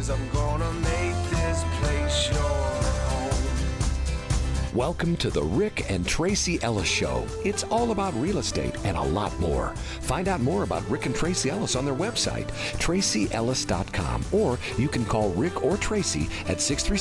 I'm gonna make this place your home. Welcome to the Rick and Tracy Ellis Show. It's all about real estate and a lot more. Find out more about Rick and Tracy Ellis on their website, tracyellis.com, or you can call Rick or Tracy at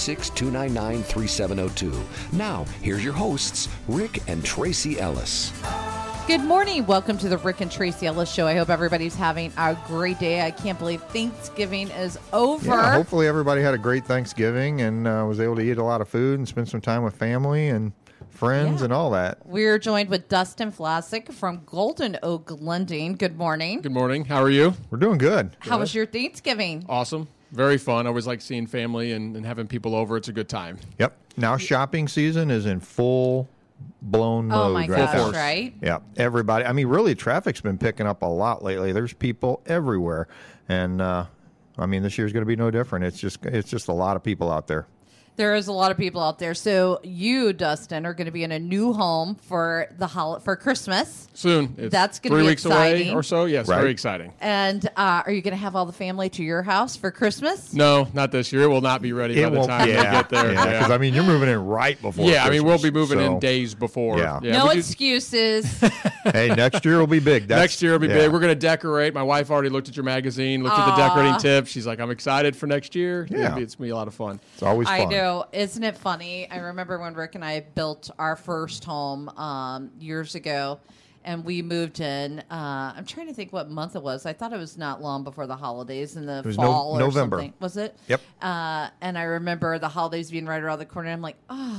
636-299-3702. Now, here's your hosts, Rick and Tracy Ellis. Good morning. Welcome to the Rick and Tracy Ellis Show. I hope everybody's having a great day. I can't believe Thanksgiving is over. Yeah, hopefully everybody had a great Thanksgiving and was able to eat a lot of food and spend some time with family and friends and all that. We're joined with Dustin Vlasic from Golden Oak Lending. Good morning. Good morning. How are you? We're doing good. How was your Thanksgiving? Awesome. Very fun. I always like seeing family and having people over. It's a good time. Yep. Now shopping season is in full-blown mode. Oh, my gosh, now. right? Yeah. Everybody. I mean, really, traffic's been picking up a lot lately. There's people everywhere. And, I mean, this year's going to be no different. It's just a lot of people out there. There is a lot of people out there. So you, Dustin, are going to be in a new home for for Christmas. Soon. It's That's going to be 3 weeks exciting. away or so. Yes, Right. very exciting. And are you going to have all the family to your house for Christmas? No, not this year. It will not be ready by the time we get there. Yeah, because, I mean, you're moving in right before Yeah, I mean, we'll be Christmas, moving so- in days before. Yeah. No we do- excuses. Hey, next year will be big. Next year will be yeah. big. We're going to decorate. My wife already looked at your magazine, looked at the decorating tips. She's like, I'm excited for next year. Yeah. It's going to be a lot of fun. It's always fun. I know. Isn't it funny? I remember when Rick and I built our first home years ago, and we moved in. I'm trying to think what month it was. I thought it was not long before the holidays in the was fall or November. something. Was it? Yep. And I remember the holidays being right around the corner. I'm like,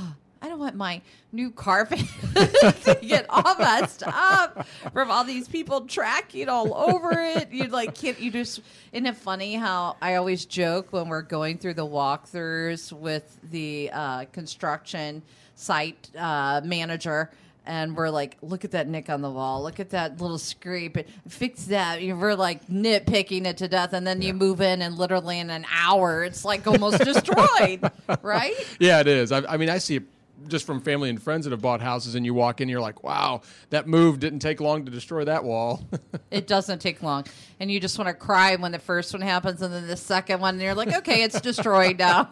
I don't want my new carpet to get all messed up from all these people tracking all over it. You isn't it funny how I always joke when we're going through the walkthroughs with the construction site manager, and we're like, look at that nick on the wall, look at that little scrape, fix that. We're like nitpicking it to death, and then you move in, and literally in an hour, it's like almost destroyed, right? Yeah, it is. I mean, I see it just from family and friends that have bought houses, and you walk in, you're like, wow, that move didn't take long to destroy that wall. It doesn't take long. And you just want to cry when the first one happens, and then the second one, and you're like, okay, it's destroyed now.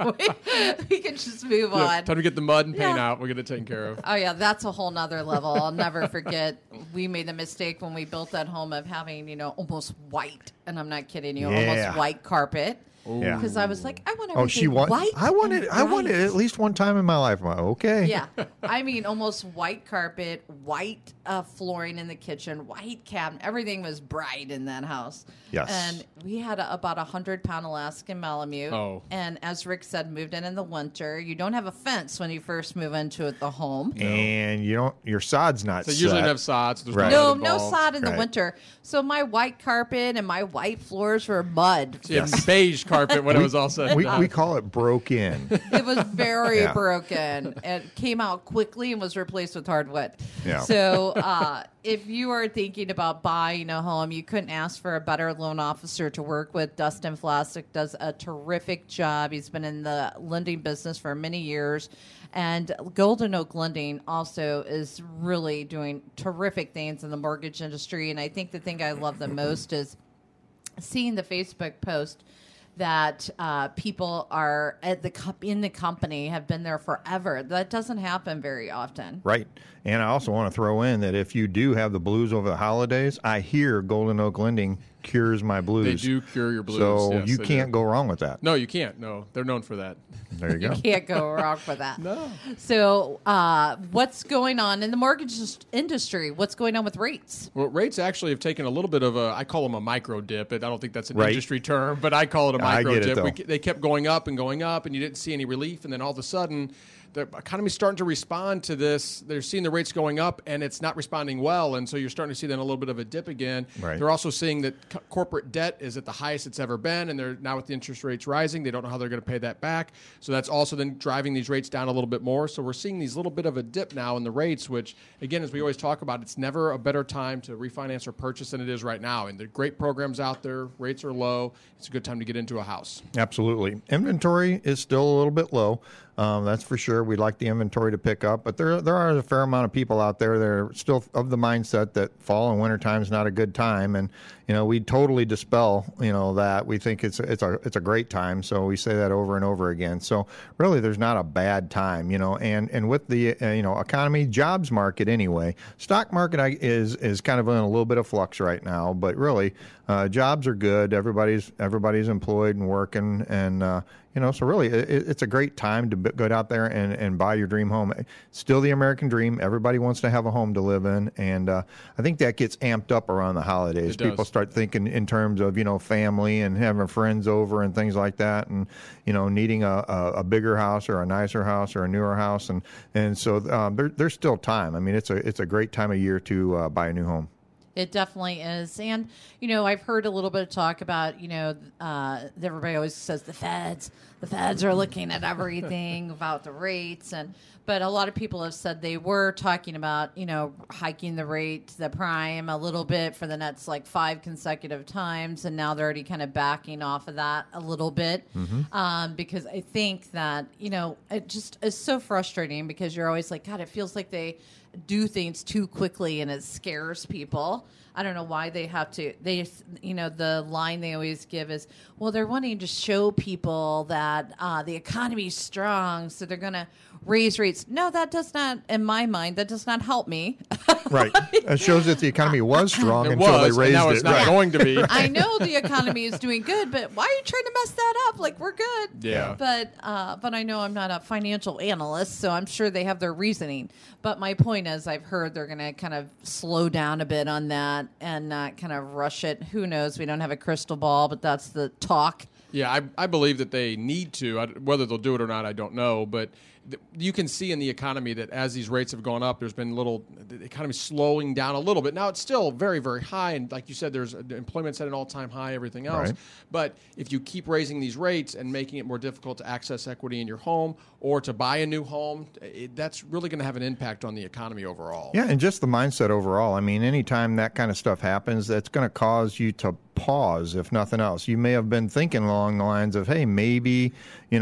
We can just move on. Time to get the mud and paint Yeah. out. We'll get it taken care of. Oh, yeah, that's a whole nother level. I'll never forget. We made the mistake when we built that home of having, almost white, and I'm not kidding you, Yeah. almost white carpet. Yeah. Because I was like, I want Oh, everything she won. white. I wanted and it at least one time in my life. I'm like, okay. Yeah. I mean, almost white carpet, white flooring in the kitchen, white cabinet. Everything was bright in that house. Yes. And we had about 100-pound Alaskan Malamute. Oh. And as Rick said, moved in the winter. You don't have a fence when you first move into the home. And your sod's not So set. usually have sods. There's Right. No, mud no involved. sod in the Right. winter. So my white carpet and my white floors were mud. So you have beige carpet when it was all said and done. We call it broke in. It was very Yeah. broken. It came out quickly and was replaced with hardwood. Yeah. So if you are thinking about buying a home, you couldn't ask for a better loan officer to work with. Dustin Vlasic does a terrific job. He's been in the lending business for many years. And Golden Oak Lending also is really doing terrific things in the mortgage industry. And I think the thing I love the most is seeing the Facebook post that people are in the company have been there forever. That doesn't happen very often. Right. And I also want to throw in that if you do have the blues over the holidays, I hear Golden Oak Lending cures my They blues. do cure your blues. So yes, you they can't do. go wrong with that. No, you can't. No, they're known for that. There you go. Can't go wrong with that. No. So what's going on in the mortgage industry? What's going on with rates? Well, rates actually have taken a little bit of I call them a micro dip. I don't think that's an Right. industry term, but I call it a I micro get it, dip. though. They kept going up, and you didn't see any relief. And then all of a sudden, the economy's starting to respond to this. They're seeing the rates going up, and it's not responding well. And so you're starting to see then a little bit of a dip again. Right. They're also seeing that corporate debt is at the highest it's ever been, and they're now with the interest rates rising. They don't know how they're going to pay that back. So that's also then driving these rates down a little bit more. So we're seeing these little bit of a dip now in the rates, which, again, as we always talk about, it's never a better time to refinance or purchase than it is right now. And there are great programs out there. Rates are low. It's a good time to get into a house. Absolutely. Inventory is still a little bit low. That's for sure. We'd like the inventory to pick up, but there are a fair amount of people out there that are still of the mindset that fall and winter time is not a good time, and we totally dispel that. We think it's a great time, so we say that over and over again. So really, there's not a bad time, and with the economy, jobs market anyway, stock market is kind of in a little bit of flux right now, but really, jobs are good. Everybody's employed and working, and so really, it's a great time to go out there and buy your dream home. Still the American dream. Everybody wants to have a home to live in, and I think that gets amped up around the holidays. People start thinking in terms of family and having friends over and things like that, and needing a bigger house or a nicer house or a newer house, and so there's still time. I mean, it's a great time of year to buy a new home. It definitely is. And, I've heard a little bit of talk about, everybody always says the feds are looking at everything about the rates. But a lot of people have said they were talking about, hiking the rate, the prime a little bit for the next 5 consecutive times. And now they're already kind of backing off of that a little bit. Because I think that, it just is so frustrating because you're always like, God, it feels like they do things too quickly and it scares people. I don't know why they have to. The line they always give is, well, they're wanting to show people that the economy is strong, so they're going to raise rates. No, that does not, in my mind, that does not help me. Right. It shows that the economy was strong until they raised and now it. It's not going to be. I know the economy is doing good, but why are you trying to mess that up? We're good. Yeah. But I know I'm not a financial analyst, so I'm sure they have their reasoning. But my point is, I've heard they're going to kind of slow down a bit on that and not kind of rush it. Who knows? We don't have a crystal ball, but that's the talk. Yeah, I believe that they need to. Whether they'll do it or not, I don't know. But you can see in the economy that as these rates have gone up, there's been the economy slowing down a little bit. Now, it's still very, very high. And like you said, there's employment's at an all-time high, everything else. Right. But if you keep raising these rates and making it more difficult to access equity in your home or to buy a new home, that's really going to have an impact on the economy overall. Yeah, and just the mindset overall. I mean, anytime that kind of stuff happens, that's going to cause you to pause, if nothing else. You may have been thinking along the lines of, hey, maybe,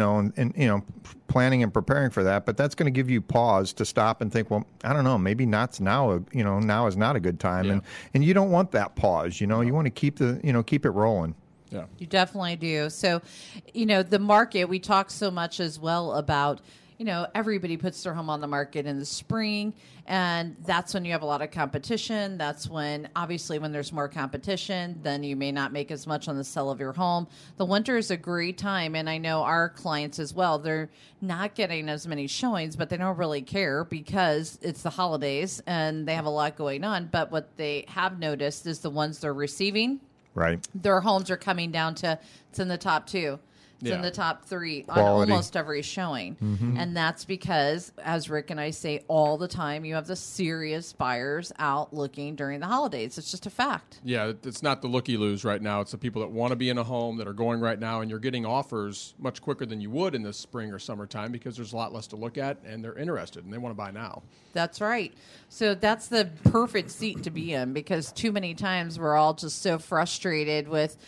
and planning and preparing for that, but that's going to give you pause to stop and think, well, I don't know, maybe not now, now is not a good time. Yeah. And you don't want that pause, you want to keep keep it rolling. Yeah. You definitely do. So, the market, we talk so much as well about, everybody puts their home on the market in the spring, and that's when you have a lot of competition. That's when, obviously, when there's more competition, then you may not make as much on the sale of your home. The winter is a great time, and I know our clients as well, they're not getting as many showings, but they don't really care because it's the holidays and they have a lot going on. But what they have noticed is the ones they're receiving, Right. their homes are coming down to, it's in the top 2. It's in the top 3 on Quality. almost every showing. And that's because, as Rick and I say all the time, you have the serious buyers out looking during the holidays. It's just a fact. Yeah, it's not the looky-loos right now. It's the people that want to be in a home that are going right now, and you're getting offers much quicker than you would in the spring or summertime because there's a lot less to look at, and they're interested, and they want to buy now. That's right. So that's the perfect seat to be in because too many times we're all just so frustrated with,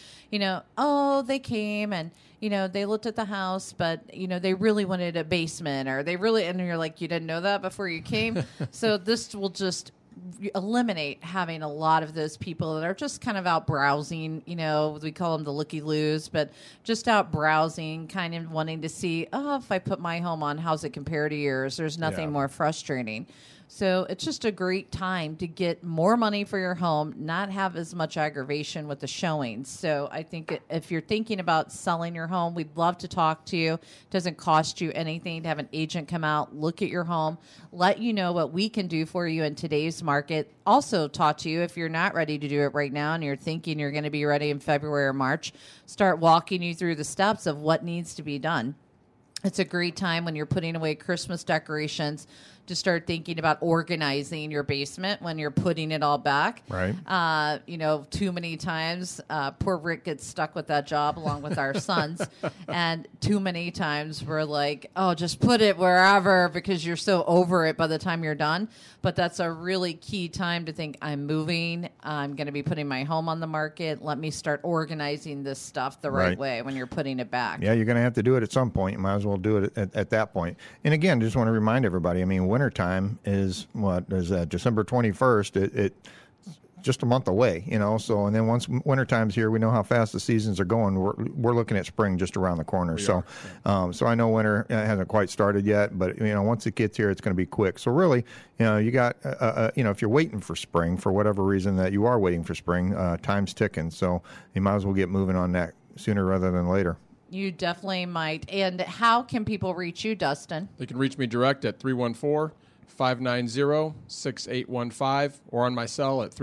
they came and, they looked at the house, but, they really wanted a basement or and you're like, you didn't know that before you came. So this will just eliminate having a lot of those people that are just kind of out browsing, we call them the looky-loos, but just out browsing, kind of wanting to see, if I put my home on, how's it compare to yours? There's nothing more frustrating. So it's just a great time to get more money for your home, not have as much aggravation with the showings. So I think if you're thinking about selling your home, we'd love to talk to you. It doesn't cost you anything to have an agent come out, look at your home, let you know what we can do for you in today's market. Also talk to you if you're not ready to do it right now and you're thinking you're going to be ready in February or March, start walking you through the steps of what needs to be done. It's a great time when you're putting away Christmas decorations to start thinking about organizing your basement when you're putting it all back. Right. Too many times, poor Rick gets stuck with that job along with our sons. And too many times we're like, oh, just put it wherever because you're so over it by the time you're done. But that's a really key time to think, I'm moving. I'm going to be putting my home on the market. Let me start organizing this stuff the right way when you're putting it back. Yeah, you're going to have to do it at some point. You might as well well do it at that point. And again, just want to remind everybody, I mean, wintertime is December 21st. It just a month away, so, and then once wintertime's here, we know how fast the seasons are going. We're looking at spring just around the corner. So I know winter hasn't quite started yet, but once it gets here, it's going to be quick. So really, you got, if you're waiting for spring for whatever reason that you are waiting for spring, time's ticking. So you might as well get moving on that sooner rather than later. You definitely might. And how can people reach you, Dustin? They can reach me direct at 314-590-6815 or on my cell at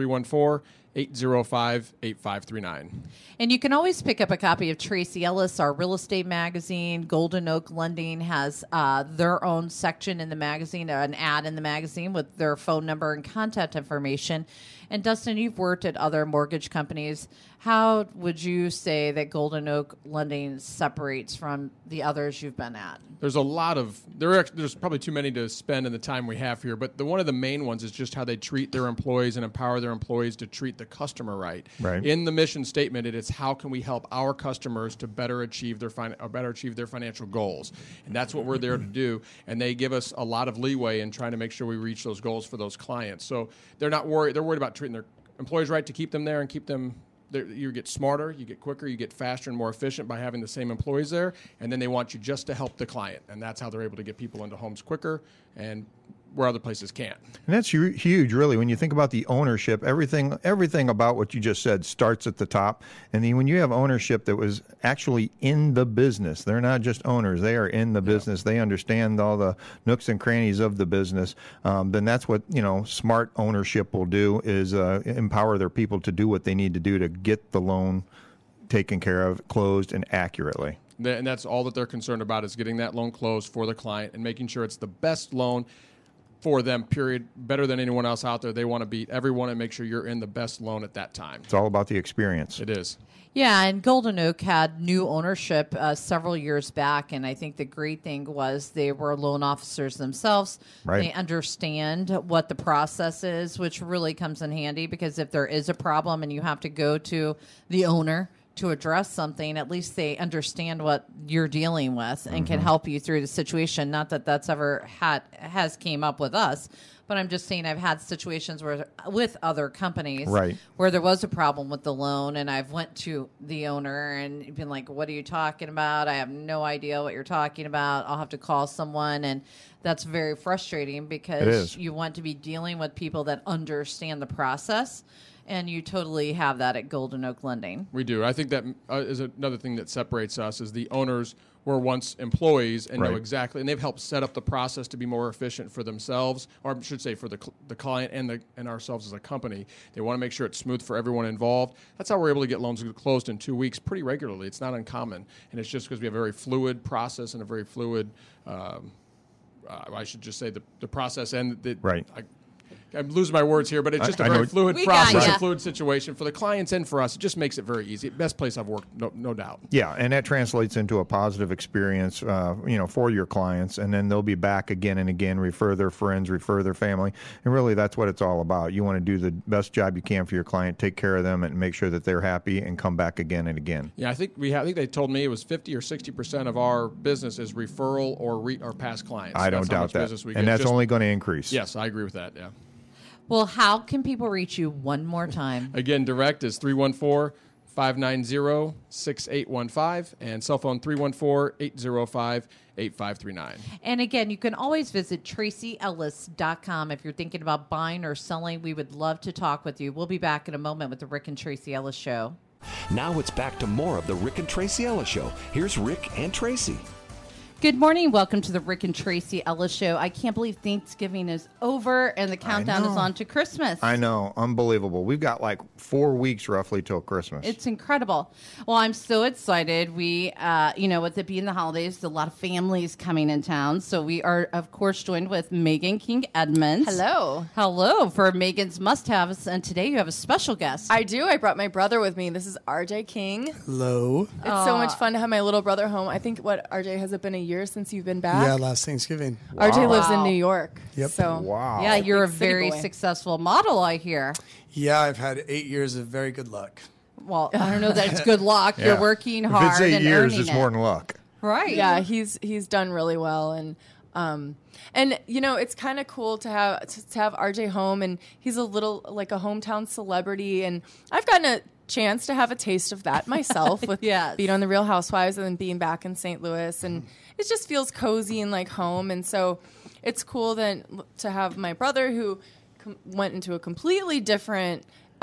314-805-8539. And you can always pick up a copy of Tracy Ellis, our real estate magazine. Golden Oak Lending has their own section in the magazine, an ad in the magazine with their phone number and contact information. And Dustin, you've worked at other mortgage companies. How would you say that Golden Oak Lending separates from the others you've been at? There's probably too many to spend in the time we have here, but one of the main ones is just how they treat their employees and empower their employees to treat the customer right. In the mission statement, it is how can we help our customers to better achieve their financial goals, and that's what we're there to do. And they give us a lot of leeway in trying to make sure we reach those goals for those clients. So they're not worried. They're worried about treating their employees right to keep them there and keep them. You get smarter, you get quicker, you get faster and more efficient by having the same employees there, and then they want you just to help the client, and that's how they're able to get people into homes quicker and where other places can't. And that's huge, really. When you think about the ownership, everything about what you just said starts at the top. And then when you have ownership that was actually in the business, they're not just owners, they are in the business. They understand all the nooks and crannies of the business. Then that's what, smart ownership will do is empower their people to do what they need to do to get the loan taken care of, closed, and accurately. And that's all that they're concerned about is getting that loan closed for the client and making sure it's the best loan for them, period, better than anyone else out there. They want to beat everyone and make sure you're in the best loan at that time. It's all about the experience. It is. Yeah, and Golden Oak had new ownership several years back, and I think the great thing was they were loan officers themselves. Right. They understand what the process is, which really comes in handy because if there is a problem and you have to go to the owner to address something, at least they understand what you're dealing with and can help you through the situation. Not that that's ever has came up with us, but I'm just saying I've had situations where with other companies where there was a problem with the loan, and I've went to the owner and been like, "What are you talking about? I have no idea what you're talking about. I'll have to call someone." And that's very frustrating because you want to be dealing with people that understand the process. And you totally have that at Golden Oak Lending. We do. I think that is another thing that separates us is the owners were once employees and know exactly, and they've helped set up the process to be more efficient for themselves, or I should say for the client and ourselves as a company. They want to make sure it's smooth for everyone involved. That's how we're able to get loans closed in 2 weeks pretty regularly. It's not uncommon, and it's just because we have a very fluid process and a very fluid, I should just say the process and the I'm losing my words here, but it's just a very fluid process, a fluid situation for the clients and for us. It just makes it very easy. Best place I've worked, no doubt. Yeah, and that translates into a positive experience, for your clients, and then they'll be back again and again, refer their friends, refer their family, and really that's what it's all about. You want to do the best job you can for your client, take care of them, and make sure that they're happy and come back again and again. Yeah, I think they told me it was 50 or 60% of our business is referral or past clients. I don't doubt that, and that's only going to increase. Yes, I agree with that. Yeah. Well, how can people reach you one more time? Again, direct is 314-590-6815 and cell phone 314-805-8539. And again, you can always visit TracyEllis.com if you're thinking about buying or selling. We would love to talk with you. We'll be back in a moment with the Rick and Tracy Ellis Show. Now it's back to more of the Rick and Tracy Ellis Show. Here's Rick and Tracy. Good morning. Welcome to the Rick and Tracy Ellis Show. I can't believe Thanksgiving is over and the countdown is on to Christmas. I know. Unbelievable. We've got like 4 weeks roughly till Christmas. It's incredible. Well, I'm so excited. We, with it being the holidays, a lot of families coming in town. So we are, of course, joined with Megan King Edmonds. Hello. Hello for Megan's Must-Haves. And today you have a special guest. I do. I brought my brother with me. This is RJ King. Hello. It's so much fun to have my little brother home. I think, RJ, has it been a year since you've been back? Yeah, last Thanksgiving. RJ lives in New York. Yep. So yeah, you're a very successful model, I hear. Yeah, I've had 8 years of very good luck. Well, I don't know that it's good luck. You're working hard. If it's 8 and years, earning it's more than luck. Right. Yeah, he's done really well, and it's kind of cool to have RJ home, and he's a little like a hometown celebrity, and I've gotten a chance to have a taste of that myself with Yes. being on the Real Housewives and then being back in St. Louis, and it just feels cozy and like home, and so it's cool then to have my brother who went into a completely different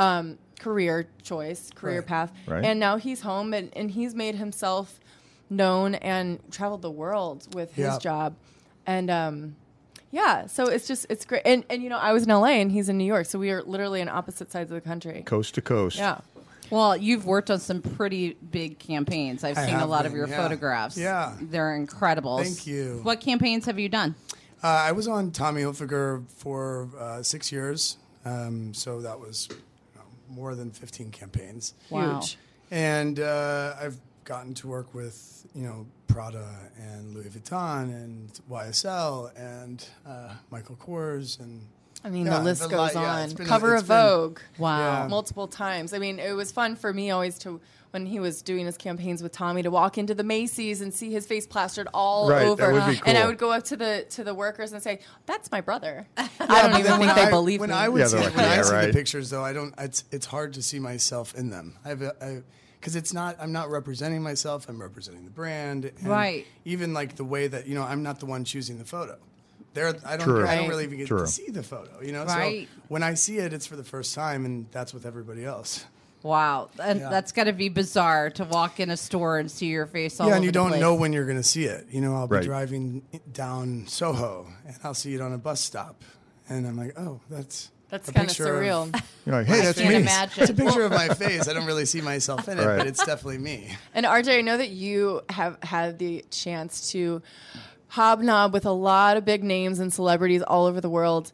career path, Right. and now he's home and he's made himself known and traveled the world with his Yeah. job, and so it's great, and I was in LA and he's in New York, so we are literally on opposite sides of the country. Coast to coast. Yeah. Well, you've worked on some pretty big campaigns. I've I seen a have lot of been, your yeah. photographs. Yeah. They're incredible. Thank you. What campaigns have you done? I was on Tommy Hilfiger for 6 years, so that was more than 15 campaigns. Wow. Huge. And I've gotten to work with, Prada and Louis Vuitton and YSL and Michael Kors and I mean, Yeah, the list it's goes been on. it's been- Cover it's of been- Vogue. Wow. Yeah. Multiple times. I mean, it was fun for me always when he was doing his campaigns with Tommy to walk into the Macy's and see his face plastered all Right, that over. would be And I cool. would go up to the workers and say, "That's my brother." I don't But even then think when they believe when me. I would Yeah, see, they're like, when I yeah, see right. the pictures, though, I don't. It's hard to see myself in them. Because I'm not representing myself. I'm representing the brand. And Right. Even like the way that I'm not the one choosing the photo. I True. don't Right. really even get True. to see the photo. Right. So when I see it, it's for the first time, and that's with everybody else. Wow. And Yeah. that's got to be bizarre to walk in a store and see your face all Yeah, over and you the don't place. know when you're going to see it. I'll be Right. driving down Soho, and I'll see it on a bus stop, and I'm like, oh, that's That's a kind of picture surreal. You're like, hey, I that's can't me. imagine. It's a picture of my face. I don't really see myself in it, Right. but it's definitely me. And RJ, I know that you have had the chance to hobnob with a lot of big names and celebrities all over the world.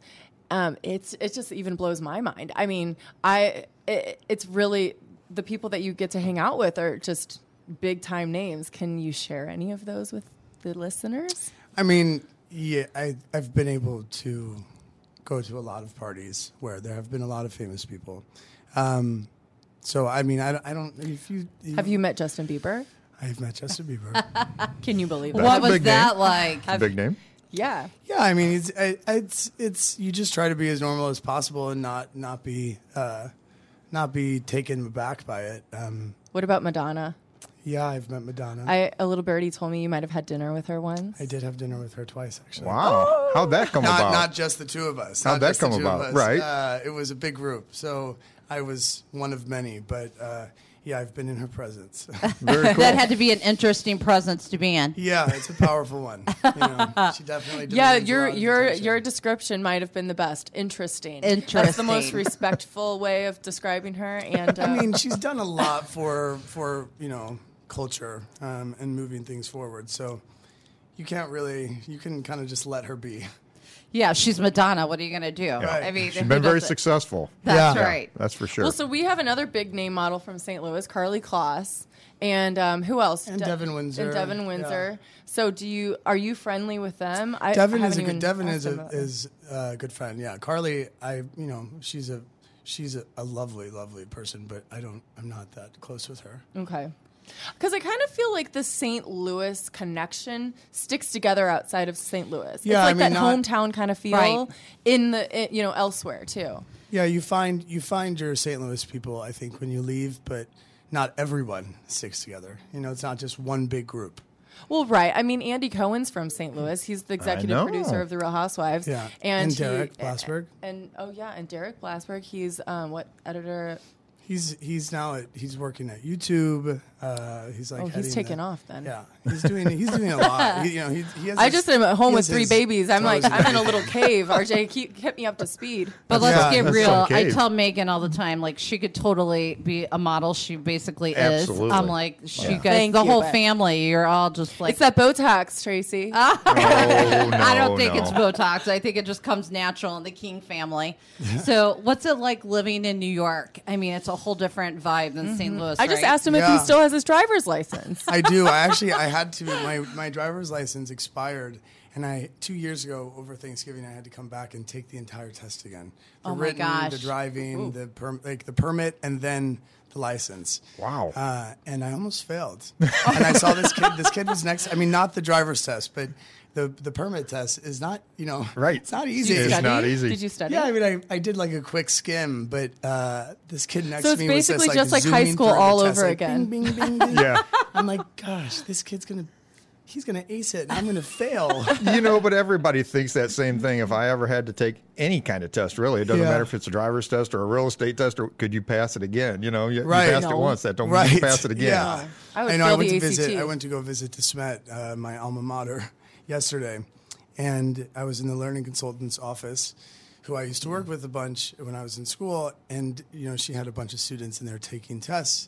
It just even blows my mind. I mean, it's really the people that you get to hang out with are just big time names. Can you share any of those with the listeners? I mean, yeah, I've been able to go to a lot of parties where there have been a lot of famous people. So, I mean, I don't. Have you met Justin Bieber? I've met Justin Bieber. Can you believe it? What a was big that name. like? Big name. Yeah. Yeah, I mean, it's you just try to be as normal as possible and not be taken aback by it. What about Madonna? Yeah, I've met Madonna. A little birdie told me you might have had dinner with her once. I did have dinner with her twice, actually. Wow. How'd that come about? Not just the two of us. How'd Not that just the come two of about? us. Right. It was a big group, so I was one of many. But yeah, I've been in her presence. Very cool. That had to be an interesting presence to be in. Yeah, it's a powerful one. She definitely. Yeah, demands a lot of your attention. description might have been the best. Interesting. Interesting. That's the most respectful way of describing her. And I mean, she's done a lot for culture and moving things forward. So you can kind of just let her be. Yeah, she's Madonna. What are you going to do? Right. I mean, She's who been very doesn't- successful. That's Yeah. right. That's for sure. well, so we have another big name model from St. Louis, Carly Kloss, and who else? And Devin Windsor. And Devin Windsor. So, are you friendly with them? Devin is haven't even Devin asked is him about them. a good friend. Yeah, Carly, she's a lovely person, but I'm not that close with her. Okay. Because I kind of feel like the St. Louis connection sticks together outside of St. Louis. Yeah, it's like I mean, that not- hometown kind of feel Right. elsewhere too. Yeah, you find your St. Louis people, I think, when you leave, but not everyone sticks together. It's not just one big group. Well, right. I mean, Andy Cohen's from St. Louis. He's the executive know. producer of The Real Housewives. Yeah, and Derek Blasberg. And Derek Blasberg. He's editor? He's working at YouTube. He's like He's heading taken the- off then. Yeah, he's doing a lot. He has I his- just am at home he with has 3 his babies. I'm like, toes I'm in a little cave. RJ, keep me up to speed. But let's Yeah, get that's real. some I cave. tell Megan all the time, like, she could totally be a model. She basically Absolutely. is. I'm like, she Yeah. guys, Thank the you, whole but- family, you're all just like. It's that Botox, Tracy. Oh, no, I don't think no. it's Botox. I think it just comes natural in the King family. So, what's it like living in New York? I mean, it's a whole different vibe than St. Louis. I just right? asked him if he Yeah. still has his driver's license. I do. I had to. My driver's license expired, and 2 years ago over Thanksgiving I had to come back and take the entire test again. The Oh my written, gosh. the driving, the permit, and then the license. Wow. And I almost failed. And I saw this kid. This kid was next. I mean, not the driver's test, but the permit test is not, Right. It's not easy. It's Study? not easy. Did you study? Yeah, I mean, I did like a quick skim, but this kid next So to it's me was basically just like high zooming school through the all test, over like, again. Bing, bing, bing, bing. Yeah. I'm like, gosh, this kid's he's gonna ace it, and I'm gonna fail. But everybody thinks that same thing. If I ever had to take any kind of test, really, it doesn't Yeah. matter if it's a driver's test or a real estate test, or could you pass it again? You Right. passed it No. once, that don't mean you pass it again. Yeah. I would know. fail I went the to visit. ACT. I went to go visit DeSmet, my alma mater, yesterday, and I was in the learning consultant's office, who I used to work with a bunch when I was in school, and she had a bunch of students in there taking tests.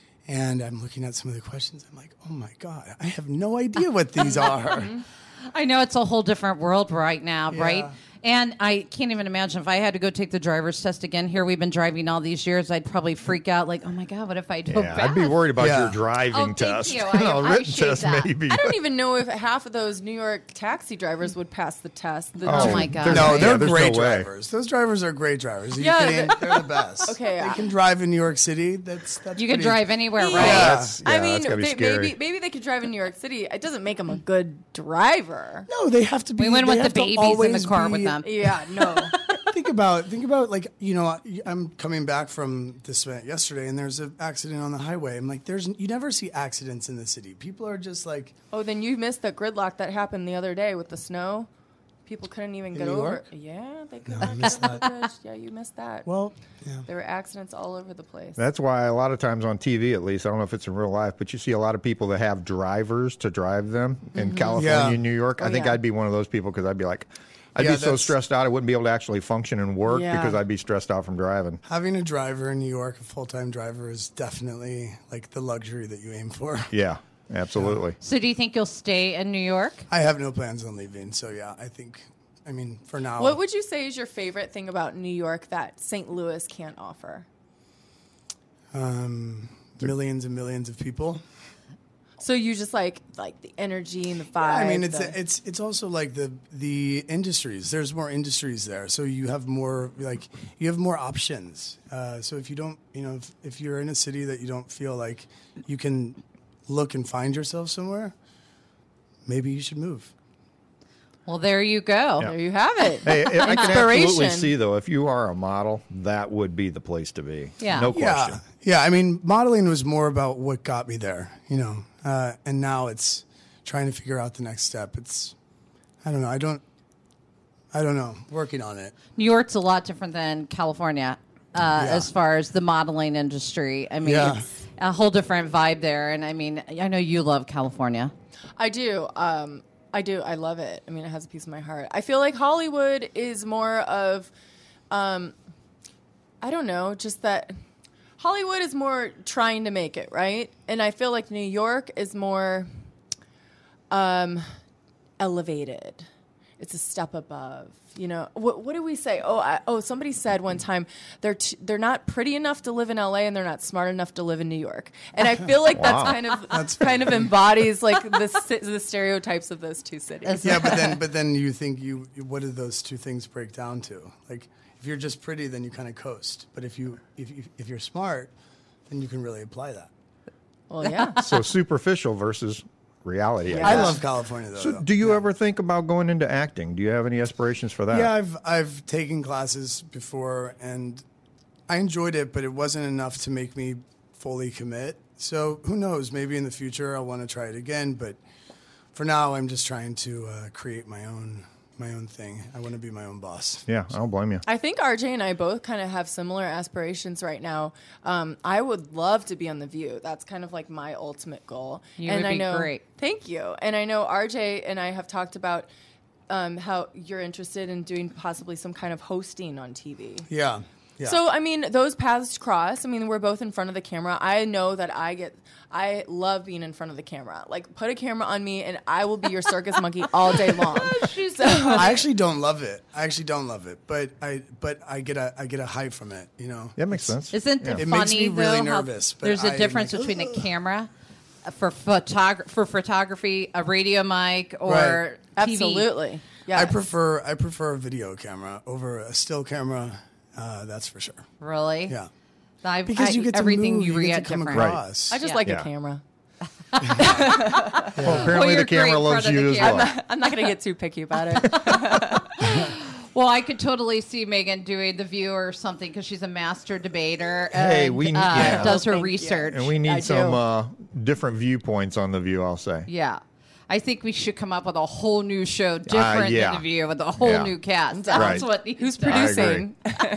And I'm looking at some of the questions. I'm like, oh my God, I have no idea what these are. I know it's a whole different world right now, Yeah. right? And I can't even imagine if I had to go take the driver's test again. Here we've been driving all these years. I'd probably freak out like, oh my God, what if I don't Yeah, pass? I'd be worried about Yeah. your driving Oh, thank test. you. I written appreciate test, that. maybe. I don't even know if half of those New York taxi drivers would pass the test. Oh, my God. there's- No, yeah, they're there's great no way. drivers. Those drivers are great drivers. Yeah, They're the best. Okay, They can drive in New York City. That's You can pretty- drive anywhere, right? Yeah. That's I mean, that's gotta be scary. maybe they could drive in New York City. It doesn't make them a good driver. No, they have to be. We wouldn't they want the have to babies in the always car be- with them. Yeah, no. Think about like I'm coming back from this event yesterday, and there's an accident on the highway. I'm like, you never see accidents in the city. People are just like, Oh, then you missed the gridlock that happened the other day with the snow. People couldn't even get New over. York? Yeah, they could No, I not missed get over that. the bridge. Yeah, you missed that. well, yeah. There were accidents all over the place. That's why a lot of times on TV, at least, I don't know if it's in real life, but you see a lot of people that have drivers to drive them in California Yeah. and New York. I think yeah. I'd be one of those people because I'd be like, I'd Yeah, be so that's- stressed out I wouldn't be able to actually function and work Yeah. because I'd be stressed out from driving. Having a driver in New York, a full-time driver, is definitely like the luxury that you aim for. Yeah, absolutely. So do you think you'll stay in New York? I have no plans on leaving, so yeah, I mean, for now. What would you say is your favorite thing about New York that St. Louis can't offer? Millions and millions of people. So you just like the energy and the vibe. I mean, the- it's also like the industries. There's more industries there, so you have more options. So if you don't, if you're in a city that you don't feel like you can look and find yourself somewhere, maybe you should move. Well, there you go. there you have it. Hey, I can absolutely Inspiration. see, though, if you are a model, that would be the place to be. Yeah. No question. Yeah. I mean, modeling was more about what got me there, and now it's trying to figure out the next step. I don't know. Working on it. New York's a lot different than California as far as the modeling industry. I mean, Yeah. it's a whole different vibe there. And I mean, I know you love California. I do. I do. I love it. I mean, it has a piece of my heart. I feel like Hollywood is more of, I don't know, just that Hollywood is more trying to make it, right? And I feel like New York is more elevated. It's a step above. What do we say? Somebody said one time they're not pretty enough to live in LA and they're not smart enough to live in New York. And I feel like that's kind of embodies like the stereotypes of those two cities. Yeah, but then you think what do those two things break down to? Like, if you're just pretty, then you kind of coast. But if you're smart, then you can really apply that. Well, yeah. So superficial versus reality. I guess. love California though. So do you ever think about going into acting? Do you have any aspirations for that? Yeah, I've taken classes before and I enjoyed it, but it wasn't enough to make me fully commit. So who knows? Maybe in the future I'll want to try it again. But for now, I'm just trying to create my own thing. I want to be my own boss. Yeah, I don't blame you. I think RJ and I both kind of have similar aspirations right now. I would love to be on The View. That's kind of like my ultimate goal. You and would I be know, great. Thank you. And I know RJ and I have talked about how you're interested in doing possibly some kind of hosting on TV. Yeah. Yeah. So, I mean, those paths cross. I mean, we're both in front of the camera. I know that I love being in front of the camera. Like, put a camera on me and I will be your circus monkey all day long. I actually don't love it. But I get a hype from it, That makes sense. Isn't Yeah. it It funny, makes me really though, how nervous, but there's a I'm difference like, between a camera for photography, a radio mic, or Right. TV. Absolutely. Yeah. I prefer a video camera over a still camera. That's for sure. Really? Yeah. because you get to everything move, you get to react come different. across. I just Yeah. like Yeah. a camera. Well, apparently you're the camera great in loves front of you the as well. I'm not going to get too picky about it. Well, I could totally see Megan doing The View or something because she's a master debater. Hey, and, we need- yeah. does her Thank you. research. And we I need do. some different viewpoints on The View, I'll say. Yeah. I think we should come up with a whole new show different yeah. than The View with a whole Yeah. new cast. That's Right. what needs Who's to happen. producing?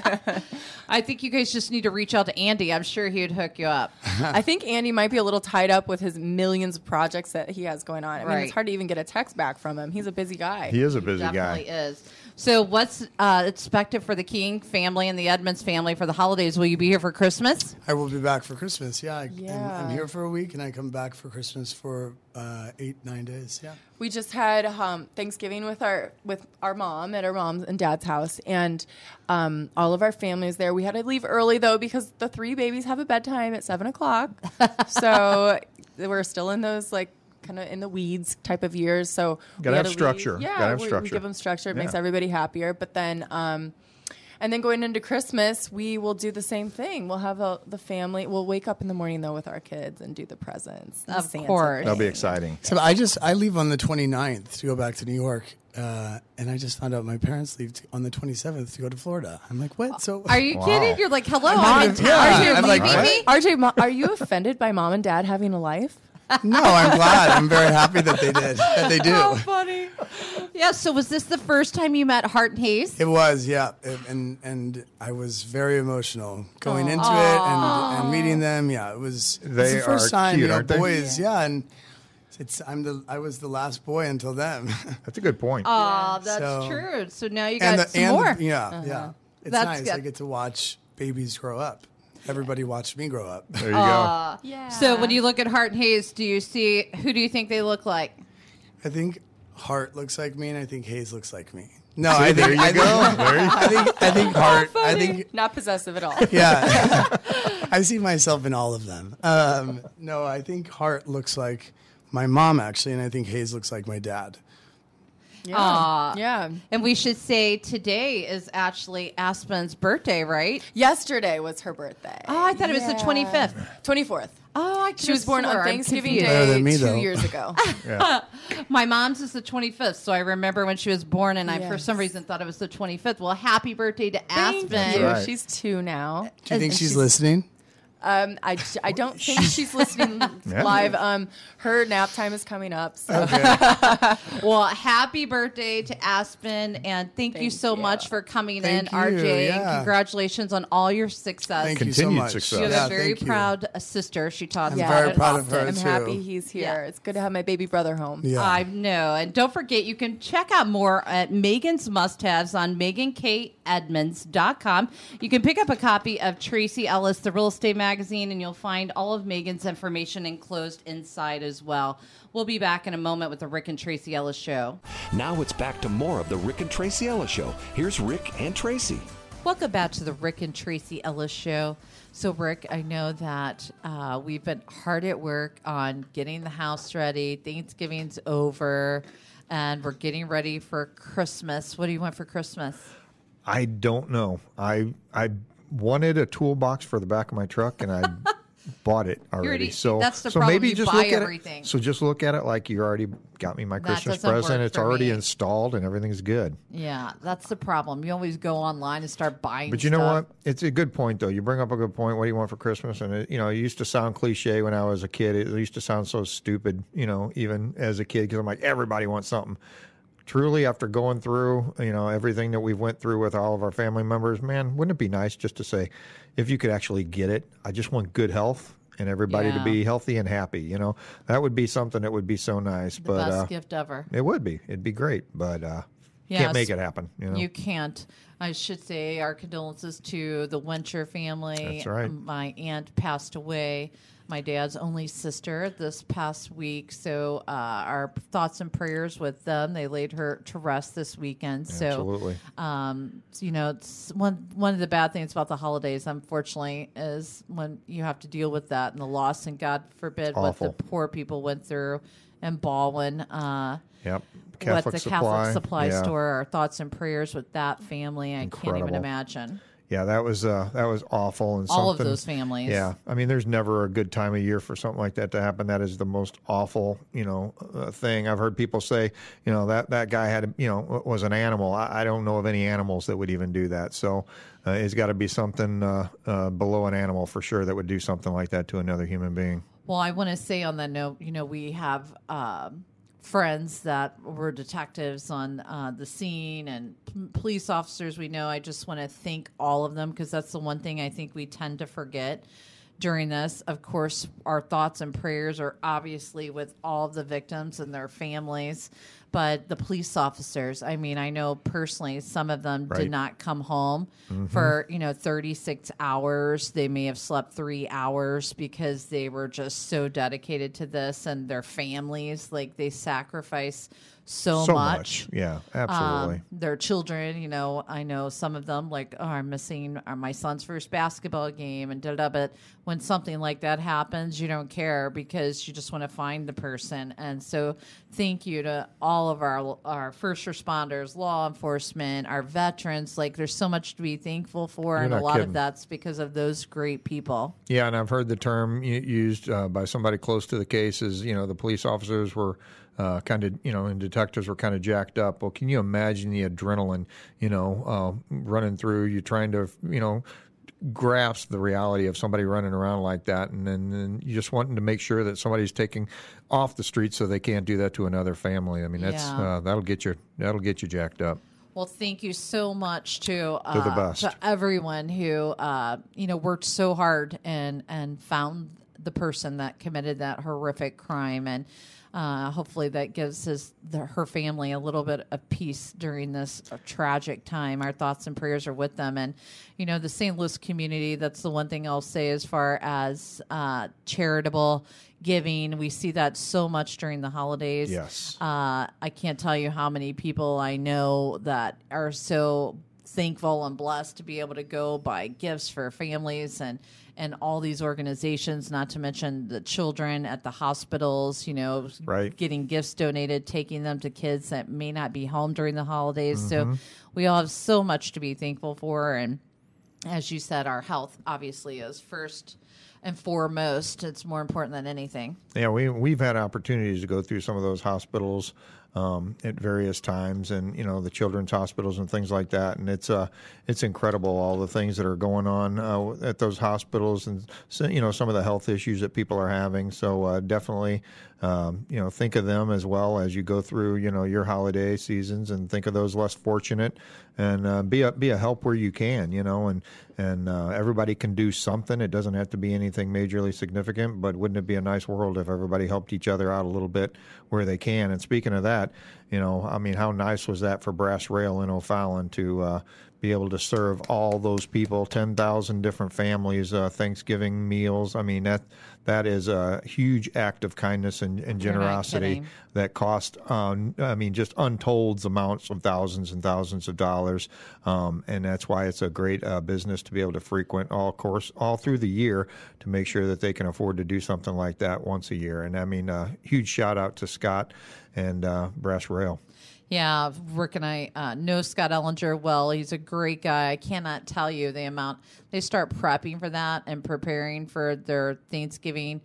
I think you guys just need to reach out to Andy. I'm sure he'd hook you up. I think Andy might be a little tied up with his millions of projects that he has going on. I mean, Right. it's hard to even get a text back from him. He's a busy guy. He is a busy Definitely guy. is. So what's expected for the King family and the Edmonds family for the holidays? Will you be here for Christmas? I will be back for Christmas. Yeah, Yeah. I'm here for a week, and I come back for Christmas for 8-9 days. Yeah. We just had Thanksgiving with our mom at our mom's and dad's house, and all of our families there. We had to leave early though because the 3 babies have a bedtime at 7:00, so we're still in those like kind of in the weeds type of years. So Gotta we have had to structure. leave. Yeah, Gotta have we structure. give them structure. It makes Yeah. everybody happier. But then. And then going into Christmas, we will do the same thing. We'll have the family. We'll wake up in the morning though with our kids and do the presents. the Of Santa course. That'll be thing. exciting. So I leave on the 29th to go back to New York, and I just found out my parents leave on the 27th to go to Florida. I'm like, what? So Are you Wow. kidding? You're like, hello, I'm in town. Yeah. You're I'm like, leaving what? me? RJ, are you offended by mom and dad having a life? No, I'm glad. I'm very happy that they did. That they do. Oh, funny. Yeah, so was this the first time you met Hart and Hayes? It was, yeah, and I was very emotional going into it and meeting them. Yeah, it was They the first are time, cute, you know, aren't they? boys. Yeah, and I was the last boy until them. That's a good point. Oh, that's So- true. So now you got some more. yeah, it's That's nice. good. I get to watch babies grow up. Everybody watched me grow up. There you go. Yeah. So when you look at Hart and Hayes, who do you think they look like? I think Hart looks like me, and I think Hayes looks like me. No, I think there you go. There you go. I think Hart. I think not possessive at all. yeah. I see myself in all of them. No, I think Hart looks like my mom actually, and I think Hayes looks like my dad. Yeah. Aw. Yeah. And we should say today is actually Aspen's birthday, right? Yesterday was her birthday. Oh, I thought it was the 25th. 24th. Oh, I She was born on Thanksgiving Day Better than me, 2 though. years ago. Yeah. My mom's is the 25th, so I remember when she was born, and I for Yes. some reason thought it was the 25th. Well, happy birthday to Thank Aspen. you. Right. She's 2 now. Do you think And she's she's- listening? I don't think she's listening Yeah. live. Her nap time is coming up. So. Well, happy birthday to Aspen, and thank you Thank so you. much for coming Thank in, you, RJ. yeah. And congratulations on all your success. Thank you so Continued much. success. You have Yeah, a very thank you. proud sister. She taught I'm me very at proud of her, Austin. I'm too. happy he's here. Yeah. It's good to have my baby brother home. Yeah. I know. And don't forget, you can check out more at Megan's Must Haves on MeganKEdmonds.com. You can pick up a copy of Tracy Ellis, the real estate magazine, and you'll find all of Megan's information enclosed inside as well. We'll be back in a moment with the Rick and Tracy Ellis Show. Now it's back to more of the Rick and Tracy Ellis Show. Here's Rick and Tracy. Welcome back to the Rick and Tracy Ellis Show. So, Rick, I know that we've been hard at work on getting the house ready. Thanksgiving's over, and we're getting ready for Christmas. What do you want for Christmas? I don't know. I wanted a toolbox for the back of my truck, and I bought it already. already- So that's the so problem, maybe you just buy look at everything. it. So just look at it like you already got me my That Christmas doesn't present. work It's for already me. installed, and everything's good. Yeah, that's the problem. You always go online and start buying But you know stuff. what? It's a good point, though. You bring up a good point. What do you want for Christmas? And it used to sound cliche when I was a kid. It used to sound so stupid, even as a kid, because I'm like, everybody wants something. Truly, after going through, everything that we've went through with all of our family members, man, wouldn't it be nice just to say, if you could actually get it? I just want good health and everybody to Yeah. be healthy and happy. That would be something that would be so nice. The but best gift ever. it would be. It'd be great. But Yes. can't make it happen. You can't. I should say our condolences to the Wincher family. That's right. My aunt passed away, my dad's only sister, this past week. So our thoughts and prayers with them. They laid her to rest this weekend. Absolutely. So, it's one of the bad things about the holidays, unfortunately, is when you have to deal with that and the loss, and God forbid what the Awful. poor people went through in Baldwin. Yep. What the Catholic supply Yeah. store. Our thoughts and prayers with that family. I can't even Incredible. imagine. Yeah, that was awful, and All of something, those families. Yeah, I mean, there's never a good time of year for something like that to happen. That is the most awful, thing. I've heard people say, that guy had, was an animal. I don't know of any animals that would even do that. So it's got to be something below an animal for sure that would do something like that to another human being. Well, I want to say on that note, we have friends that were detectives on the scene and police officers we know. I just want to thank all of them because that's the one thing I think we tend to forget during this. Of course, our thoughts and prayers are obviously with all of the victims and their families, but the police officers, I mean, I know personally some of them did not come home for, 36 hours. They may have slept 3 hours because they were just so dedicated to this, and their families, like they sacrifice so much. Yeah, absolutely. Their children, I know some of them are missing my son's first basketball game and but when something like that happens, you don't care because you just want to find the person. And so thank you to all of our first responders, law enforcement, our veterans. There's so much to be thankful for, You're and a not lot kidding. of that's because of those great people. Yeah, and I've heard the term used by somebody close to the case is, the police officers were kind of, and detectives were kind of jacked up. Well, can you imagine the adrenaline, running through you trying to, grasp the reality of somebody running around like that, and then you just wanting to make sure that somebody's taking off the street so they can't do that to another family. I mean, that's that'll get you jacked up. Well, thank you so much to the best. to everyone who worked so hard and found the person that committed that horrific crime, and hopefully that gives her family a little bit of peace during this tragic time. Our thoughts and prayers are with them, and the St. Louis community. That's the one thing I'll say as far as charitable giving. We see that so much during the holidays. Yes. I can't tell you how many people I know that are so thankful and blessed to be able to go buy gifts for families and all these organizations, not to mention the children at the hospitals, Right. getting gifts donated, taking them to kids that may not be home during the holidays. So we all have so much to be thankful for. And as you said, our health obviously is first and foremost. It's more important than anything. Yeah, we've had opportunities to go through some of those hospitals at various times, and the children's hospitals and things like that. And it's incredible all the things that are going on at those hospitals, and some of the health issues that people are having. So definitely, think of them as well as you go through your holiday seasons, and think of those less fortunate, and be a help where you can. And everybody can do something. It doesn't have to be anything majorly significant, but wouldn't it be a nice world if everybody helped each other out a little bit where they can? And speaking of that, how nice was that for Brass Rail in O'Fallon to be able to serve all those people, 10,000 different families, Thanksgiving meals. I mean, that is a huge act of kindness and generosity that cost, just untold amounts of thousands and thousands of dollars. And that's why it's a great business to be able to frequent all through the year to make sure that they can afford to do something like that once a year. And I mean, a huge shout out to Scott and Brass Rail. Yeah, Rick and I know Scott Ellinger well. He's a great guy. I cannot tell you the amount. They start prepping for that and preparing for their Thanksgiving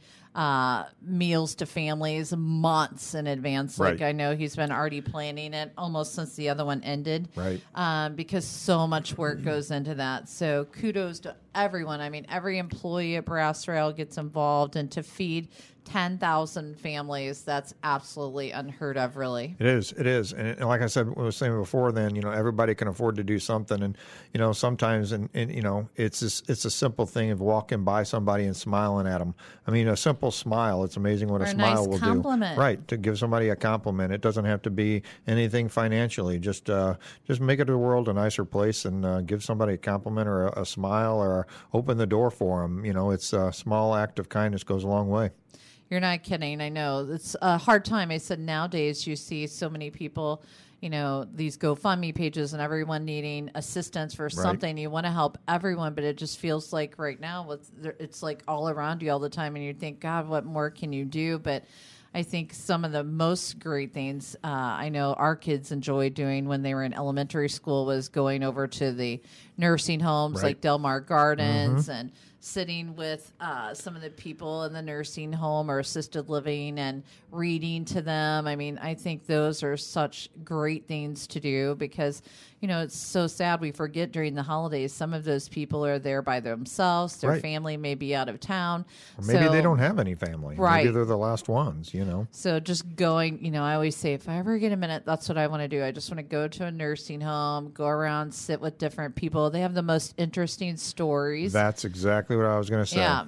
meals to families months in advance. Right. I know he's been already planning it almost since the other one ended. Right. Because so much work goes into that. So kudos to everyone. I mean, every employee at Brass Rail gets involved, and to feed 10,000 families, that's absolutely unheard of, really. It is. And like I said, I was saying before then, everybody can afford to do something. And, sometimes, it's a simple thing of walking by somebody and smiling at them. I mean, a simple smile, it's amazing what Or a a smile nice will compliment. do. Right, to give somebody a compliment. It doesn't have to be anything financially. Just make the world a nicer place, and give somebody a compliment or a smile, or open the door for them. It's a small act of kindness goes a long way. You're not kidding. I know it's a hard time. I said nowadays you see so many people, these GoFundMe pages and everyone needing assistance for something. You want to help everyone, but it just feels like right now it's like all around you all the time, and you think, God, what more can you do? But I think some of the most great things I know our kids enjoyed doing when they were in elementary school was going over to the nursing homes Right. like Del Mar Gardens and sitting with some of the people in the nursing home or assisted living and reading to them. I mean, I think those are such great things to do because, you know, it's so sad we forget during the holidays. Some of those people are there by themselves. Their Right. family may be out of town. Or maybe So- they don't have any family. Right. Maybe they're the last ones, you know. So just going, you know, I always say if I ever get a minute, that's what I want to do. I just want to go to a nursing home, go around, sit with different people. They have the most interesting stories. That's exactly what I was going to say. Yeah.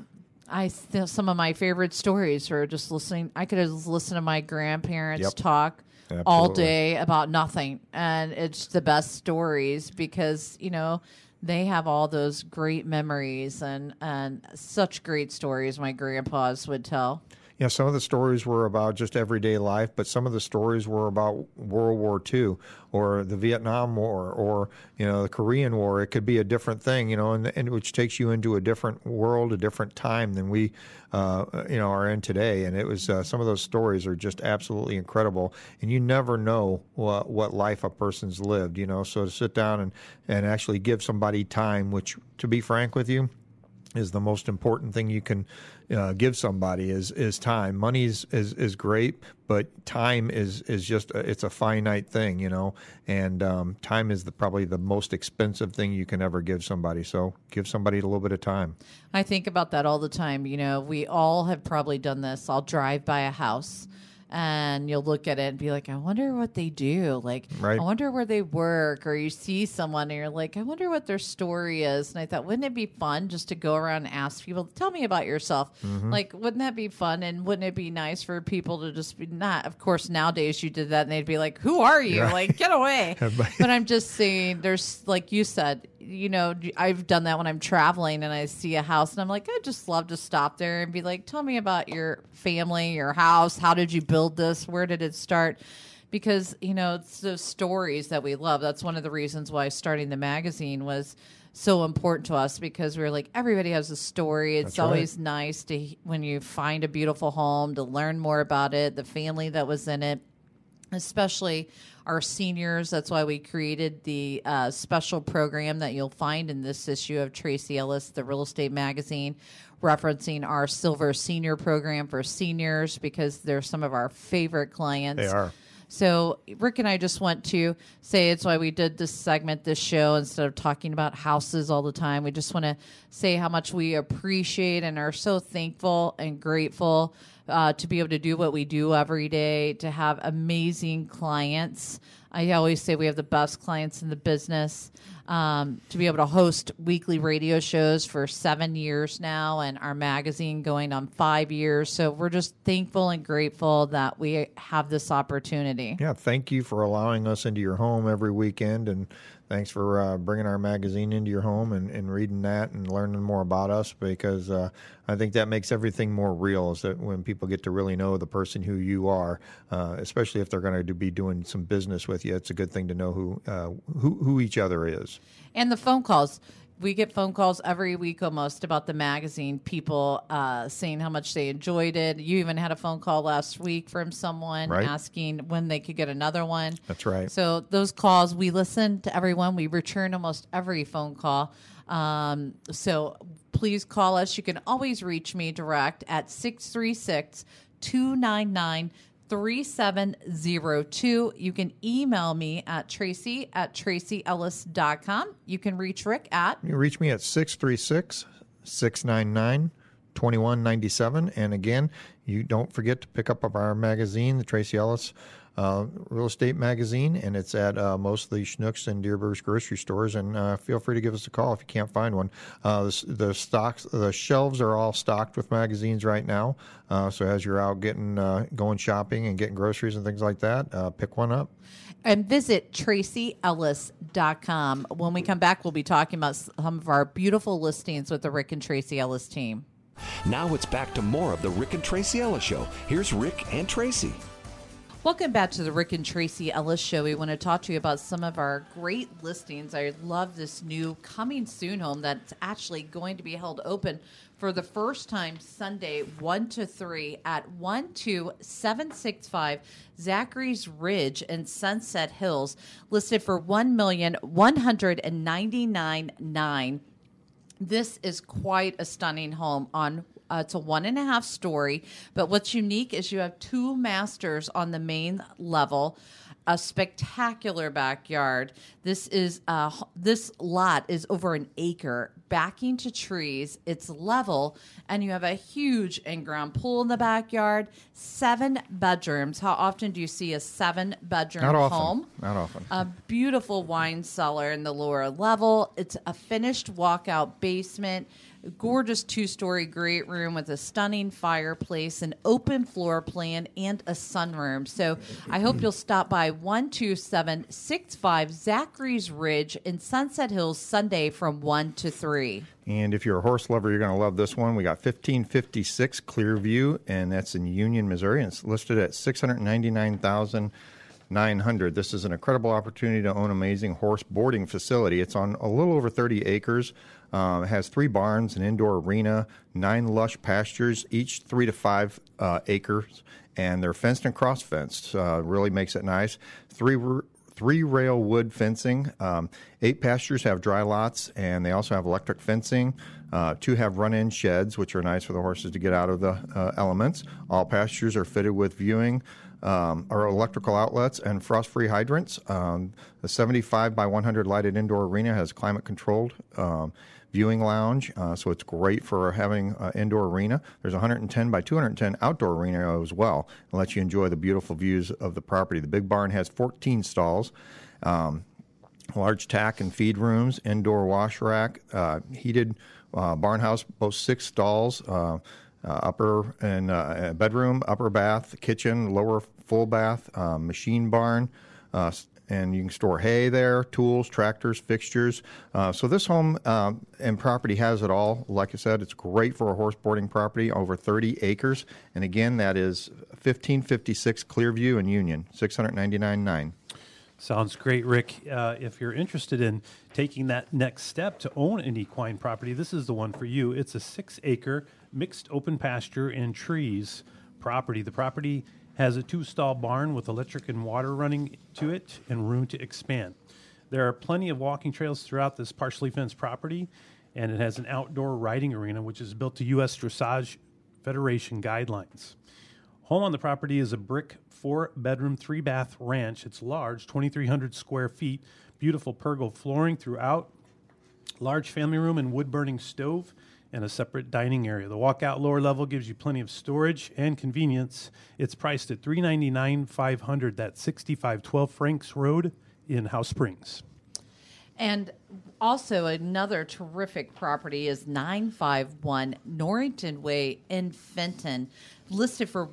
Some of my favorite stories are just listening. I could have listened to my grandparents Yep. talk all Absolutely. day about nothing. And it's the best stories because, you know, they have all those great memories and such great stories my grandpas would tell. Yeah, some of the stories were about just everyday life, but some of the stories were about World War II or the Vietnam War or, you know, the Korean War. It could be a different thing, you know, and which takes you into a different world, a different time than we, you know, are in today. And it was some of those stories are just absolutely incredible. And you never know what life a person's lived, you know. So to sit down and actually give somebody time, which, to be frank with you, is the most important thing you can give somebody is time. Money is great, but time is just it's a finite thing, you know. And time is probably the most expensive thing you can ever give somebody. So give somebody a little bit of time. I think about that all the time. You know, we all have probably done this. I'll drive by a house and you'll look at it and be like, I wonder what they do. Like, Right. I wonder where they work. Or you see someone and you're like, I wonder what their story is. And I thought, wouldn't it be fun just to go around and ask people, tell me about yourself? Like, wouldn't that be fun? And wouldn't it be nice for people to just be not, of course, nowadays you did that and they'd be like, who are you? Yeah. Like, get away. But I'm just saying, there's, like you said, you know, I've done that when I'm traveling and I see a house and I'm like, I'd just love to stop there and be like, tell me about your family, your house. How did you build this? Where did it start? Because, you know, it's those stories that we love. That's one of the reasons why starting the magazine was so important to us because we were like, everybody has a story. It's That's right. always nice to, when you find a beautiful home, to learn more about it, the family that was in it, especially our seniors. That's why we created the special program that you'll find in this issue of Tracy Ellis, the Real Estate Magazine, referencing our Silver Senior program for seniors because they're some of our favorite clients. They are. So Rick and I just want to say it's why we did this segment, this show, instead of talking about houses all the time. We just want to say how much we appreciate and are so thankful and grateful to be able to do what we do every day, to have amazing clients. I always say we have the best clients in the business. To be able to host weekly radio shows for 7 years now and our magazine going on 5 years. So we're just thankful and grateful that we have this opportunity. Yeah, thank you for allowing us into your home every weekend, and thanks for bringing our magazine into your home and reading that and learning more about us, because I think that makes everything more real, is that when people get to really know the person who you are, especially if they're going to be doing some business with you, it's a good thing to know who each other is. And the phone calls. We get phone calls every week almost about the magazine, people saying how much they enjoyed it. You even had a phone call last week from someone Right. asking when they could get another one. That's right. So those calls, we listen to everyone. We return almost every phone call. So please call us. You can always reach me direct at 636-299-3702. You can email me at tracy@tracyellis.com. You can reach Rick at You can reach me at 636-699-2197. And again, you don't forget to pick up our magazine, the Tracy Ellis Real Estate Magazine, and it's at most of the Schnucks and Deerberg's grocery stores. And feel free to give us a call if you can't find one. The shelves are all stocked with magazines right now. So as you're out going shopping and getting groceries and things like that, pick one up. and visit tracyellis.com. When we come back, we'll be talking about some of our beautiful listings with the Rick and Tracy Ellis team. Now Now it's back to more of the Rick and Tracy Ellis Show. Here's Rick and Tracy. Welcome back to the Rick and Tracy Ellis Show. We want to talk to you about some of our great listings. I love this new coming soon home that's actually going to be held open for the first time Sunday, 1 to 3 at 12765 Zachary's Ridge in Sunset Hills, listed for $1,199,900. This is quite a stunning home on it's a 1.5 story, but what's unique is you have 2 masters on the main level, a spectacular backyard. This lot is over an acre, backing to trees. It's level, and you have a huge in-ground pool in the backyard. 7 bedrooms. How often do you see a 7-bedroom home? Not often. A beautiful wine cellar in the lower level. It's a finished walkout basement. Gorgeous 2-story great room with a stunning fireplace, an open floor plan, and a sunroom. So I hope you'll stop by 12765 Zachary's Ridge in Sunset Hills Sunday from 1 to 3. And if you're a horse lover, you're going to love this one. We got 1556 Clearview, and that's in Union, Missouri, and it's listed at $699,900. This is an incredible opportunity to own an amazing horse boarding facility. It's on a little over 30 acres. It has 3 barns, an indoor arena, 9 lush pastures, each 3 to 5 acres, and they're fenced and cross-fenced. Really makes it nice. 3 rail wood fencing. 8 pastures have dry lots, and they also have electric fencing. 2 have run-in sheds, which are nice for the horses to get out of the elements. All pastures are fitted with viewing or electrical outlets and frost-free hydrants. The 75 by 100 lighted indoor arena has climate-controlled viewing lounge, so it's great for having an indoor arena. There's a 110 by 210 outdoor arena as well. It lets you enjoy the beautiful views of the property. The big barn has 14 stalls, large tack and feed rooms, indoor wash rack, heated barn house, boasts 6 stalls, upper and bedroom, upper bath, kitchen, lower full bath, machine barn, and you can store hay there, tools, tractors, fixtures. So this home and property has it all. Like I said, it's great for a horse boarding property, over 30 acres. And again, that is 1556 Clearview in Union, $699,900. Sounds great, Rick. If you're interested in taking that next step to own an equine property, this is the one for you. It's a 6-acre mixed open pasture and trees property. The property has a 2-stall barn with electric and water running to it and room to expand. There are plenty of walking trails throughout this partially fenced property, and it has an outdoor riding arena, which is built to U.S. Dressage Federation guidelines. Home on the property is a brick 4-bedroom, 3-bath ranch. It's large, 2,300 square feet, beautiful pergola flooring throughout, large family room and wood-burning stove, and a separate dining area. The walkout lower level gives you plenty of storage and convenience. It's priced at $399,500. That's 6512 Franks Road in House Springs. And also another terrific property is 951 Norrington Way in Fenton, listed for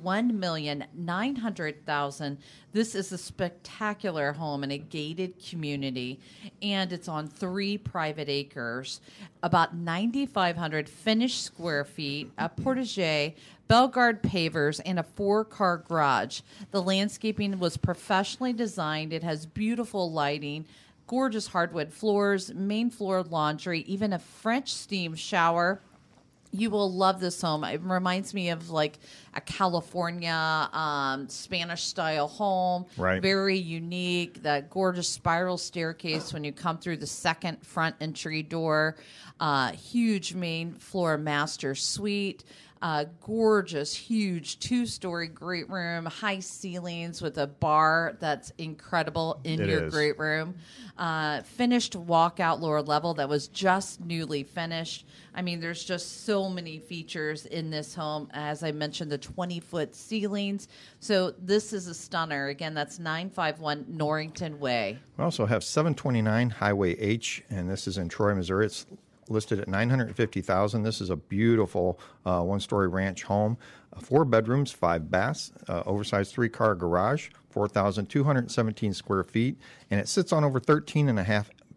$1,900,000. This is a spectacular home in a gated community, and it's on 3 private acres, about 9,500 finished square feet, a portage, Belgard pavers, and a 4-car garage. The landscaping was professionally designed. It has beautiful lighting, gorgeous hardwood floors, main floor laundry, even a French steam shower. You will love this home. It reminds me of like a California Spanish-style home. Right. Very unique. That gorgeous spiral staircase when you come through the second front entry door. Huge main floor master suite. Gorgeous, huge 2-story great room, high ceilings with a bar that's incredible in your great room. Finished walkout lower level that was just newly finished. I mean, there's just so many features in this home. As I mentioned, the 20-foot ceilings. So this is a stunner. Again, that's 951 Norrington Way. We also have 729 Highway H, and this is in Troy, Missouri. It's listed at $950,000. This is a beautiful 1-story ranch home, 4 bedrooms, 5 baths, oversized 3-car garage, 4,217 square feet, and it sits on over 13.5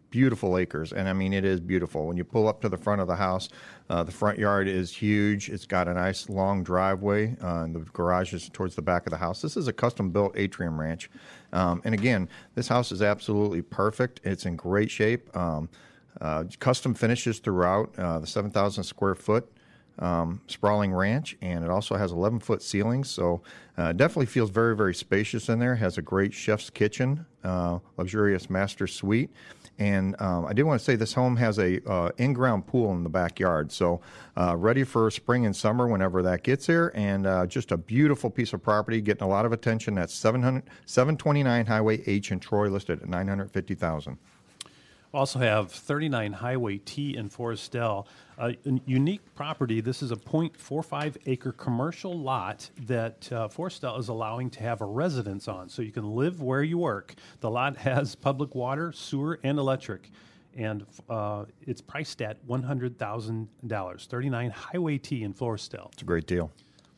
beautiful acres, and I mean it is beautiful. When you pull up to the front of the house, the front yard is huge. It's got a nice long driveway, and the garage is towards the back of the house. This is a custom-built atrium ranch, and again, this house is absolutely perfect. It's in great shape. Custom finishes throughout the 7,000 square foot sprawling ranch, and it also has 11-foot ceilings, so definitely feels very, very spacious in there. Has a great chef's kitchen, luxurious master suite, and I did want to say this home has a in-ground pool in the backyard, so ready for spring and summer whenever that gets here, and just a beautiful piece of property, getting a lot of attention. That's 729 Highway H in Troy, listed at $950,000. Also have 39 Highway T in Forestell. A unique property. This is a 0.45 acre commercial lot that Forestell is allowing to have a residence on, so you can live where you work. The lot has public water, sewer, and electric, and it's priced at $100,000. 39 Highway T in Forestell. It's a great deal.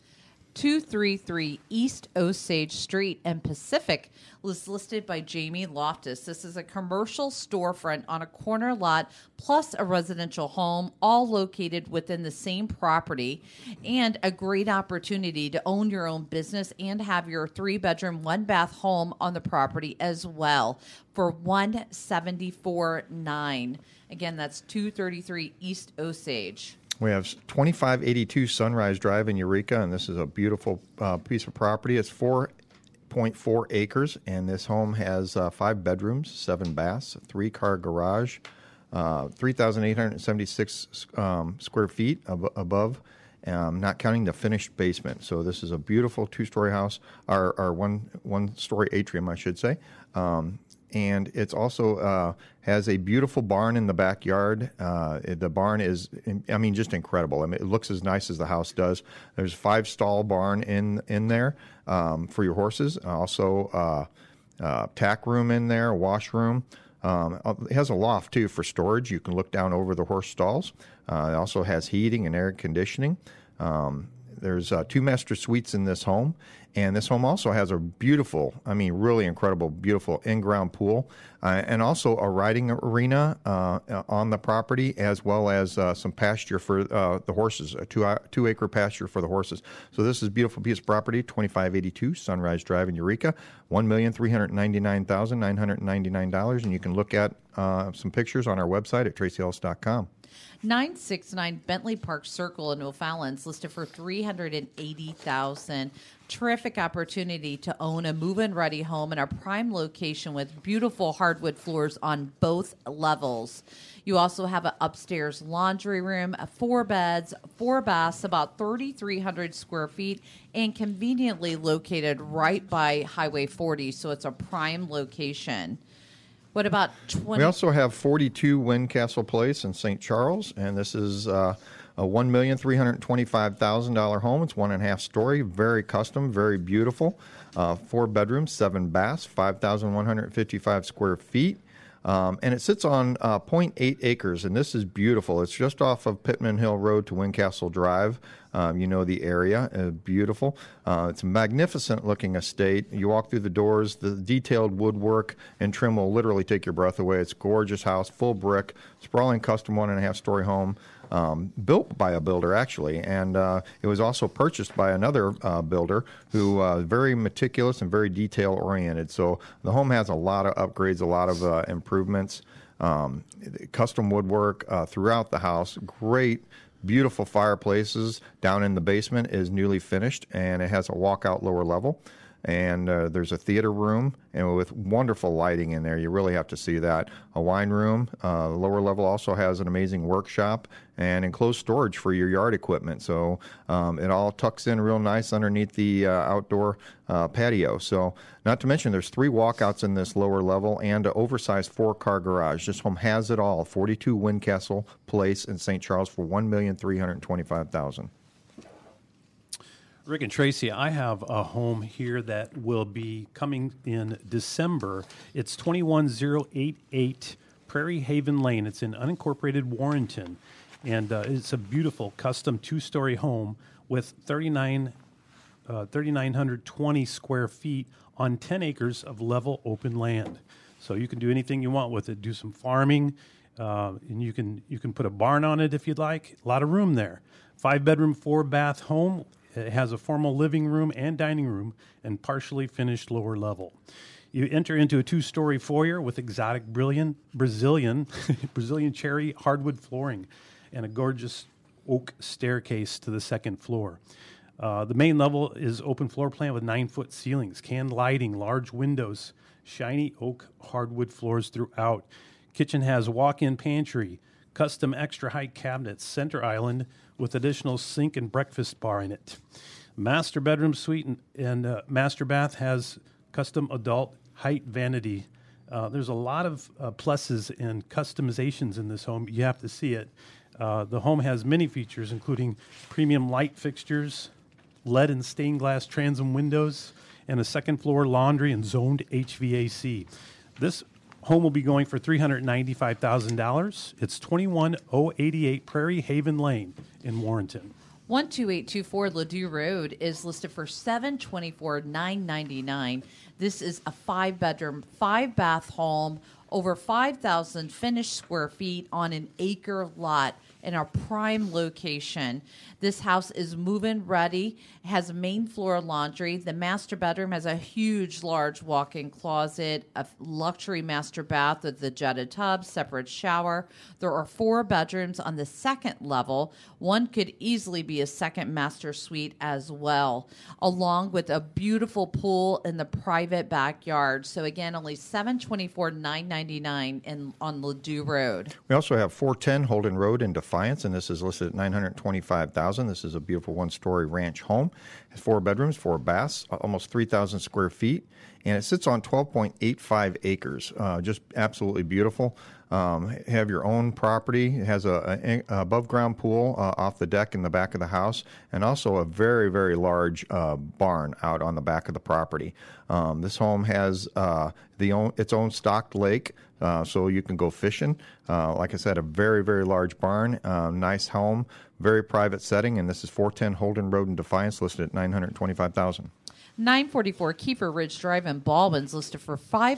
233 East Osage Street and Pacific was listed by Jamie Loftus. This is a commercial storefront on a corner lot plus a residential home, all located within the same property, and a great opportunity to own your own business and have your 3-bedroom, 1-bath home on the property as well for $174,900. Again, that's 233 East Osage. We have 2582 Sunrise Drive in Eureka, and this is a beautiful piece of property. It's 4.4 acres, and this home has 5 bedrooms, 7 baths, a 3-car garage, 3,876 square feet above, not counting the finished basement. So this is a beautiful 2-story house, or one-story atrium, I should say. And it's also has a beautiful barn in the backyard. The barn is, I mean, just incredible. I mean, it looks as nice as the house does. There's a 5-stall barn in there for your horses. Also, tack room in there, washroom. It has a loft, too, for storage. You can look down over the horse stalls. It also has heating and air conditioning. There's 2 master suites in this home, and this home also has a beautiful, I mean, really incredible, beautiful in-ground pool, and also a riding arena on the property, as well as some pasture for the horses, a 2-acre pasture for the horses. So this is a beautiful piece of property, 2582 Sunrise Drive in Eureka, $1,399,999, and you can look at some pictures on our website at tracyeellis.com. 969 Bentley Park Circle in O'Fallon's listed for $380,000. Terrific opportunity to own a move-in ready home in a prime location with beautiful hardwood floors on both levels. You also have an upstairs laundry room, 4 beds, 4 baths, about 3,300 square feet, and conveniently located right by Highway 40, so it's a prime location. What about 20? We also have 42 Windcastle Place in St. Charles, and this is a $1,325,000 home. It's 1.5 story, very custom, very beautiful. 4 bedrooms, 7 baths, 5,155 square feet. And it sits on 0.8 acres, and this is beautiful. It's just off of Pittman Hill Road to Windcastle Drive. You know the area. Beautiful. It's a magnificent-looking estate. You walk through the doors, the detailed woodwork and trim will literally take your breath away. It's a gorgeous house, full brick, sprawling custom 1.5-story home. Built by a builder, actually, and it was also purchased by another builder who very meticulous and very detail-oriented. So the home has a lot of upgrades, a lot of improvements, custom woodwork throughout the house, great, beautiful fireplaces. Down in the basement is newly finished, and it has a walkout lower level. And there's a theater room and with wonderful lighting in there. You really have to see that. A wine room. The lower level also has an amazing workshop and enclosed storage for your yard equipment. So it all tucks in real nice underneath the outdoor patio. So not to mention there's 3 walkouts in this lower level and an oversized 4-car garage. This home has it all. 42 Windcastle Place in St. Charles for $1,325,000. Rick and Tracy, I have a home here that will be coming in December. It's 21088 Prairie Haven Lane. It's in unincorporated Warrenton, and it's a beautiful custom 2-story home with 3,920 square feet on 10 acres of level open land. So you can do anything you want with it. Do some farming, and you can put a barn on it if you'd like. A lot of room there. 5-bedroom, 4-bath home. It has a formal living room and dining room and partially finished lower level. You enter into a 2-story foyer with exotic Brazilian Brazilian cherry hardwood flooring and a gorgeous oak staircase to the second floor. The main level is open floor plan with 9-foot ceilings, canned lighting, large windows, shiny oak hardwood floors throughout. Kitchen has walk-in pantry, custom extra height cabinets, center island with additional sink and breakfast bar in it. Master bedroom suite and master bath has custom adult height vanity. There's a lot of pluses and customizations in this home. You have to see it. The home has many features, including premium light fixtures, LED and stained glass transom windows, and a second-floor laundry and zoned HVAC. This home will be going for $395,000. It's 21088 Prairie Haven Lane in Warrenton. 12824 Ladue Road is listed for $724,999. This is a 5-bedroom, 5-bath home, over 5,000 finished square feet on an acre lot in a prime location. This house is move-in ready, has a main floor laundry. The master bedroom has a huge, large walk-in closet, a luxury master bath with the jetted tub, separate shower. There are 4 bedrooms on the second level. One could easily be a second master suite as well, along with a beautiful pool in the private backyard. So again, only $724,999 on Ladue Road. We also have 410 Holden Road in Defiance, and this is listed at $925,000. This is a beautiful 1-story ranch home. It has 4 bedrooms, 4 baths, almost 3,000 square feet, and it sits on 12.85 acres. Just absolutely beautiful. Have your own property. It has a above-ground pool off the deck in the back of the house, and also a very, very large barn out on the back of the property. This home has its own stocked lake, so you can go fishing. Like I said, a very, very large barn, nice home, very private setting, and this is 410 Holden Road in Defiance, listed at $925,000. 944 Kiefer Ridge Drive in Baldwin's listed for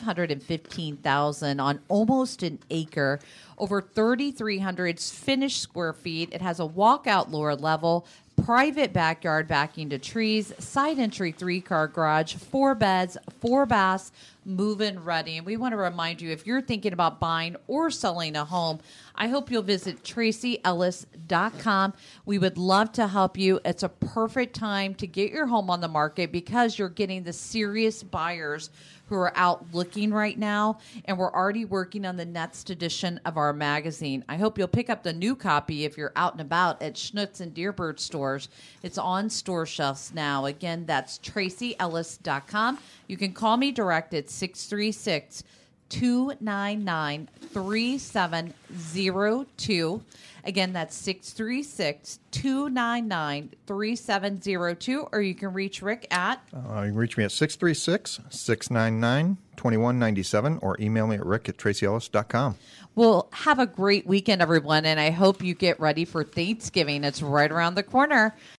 $515,000 on almost an acre, over 3,300 finished square feet. It has a walkout lower level, private backyard backing to trees, side entry 3-car garage, 4 beds, 4 baths, move-in ready. And we want to remind you, if you're thinking about buying or selling a home, I hope you'll visit TracyEllis.com. We would love to help you. It's a perfect time to get your home on the market because you're getting the serious buyers who are out looking right now, and we're already working on the next edition of our magazine. I hope you'll pick up the new copy if you're out and about at Schnutz and Deerbird stores. It's on store shelves now. Again, that's TracyEllis.com. You can call me direct at 636-299-3702. Again, that's 636-299-3702, or you can reach Rick at... you can reach me at 636-699-2197, or email me at rick@TracyEllis.com. Well, have a great weekend, everyone, and I hope you get ready for Thanksgiving. It's right around the corner.